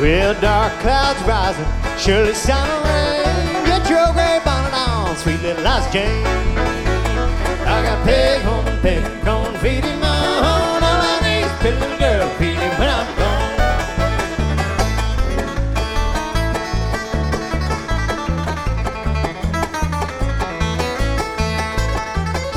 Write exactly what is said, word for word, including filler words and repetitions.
Well, dark clouds rising, surely sun will rain. Get your gray bonnet on, sweet little Liza Jane. I got pig home and pig, gonna feed him on. All I need is pillow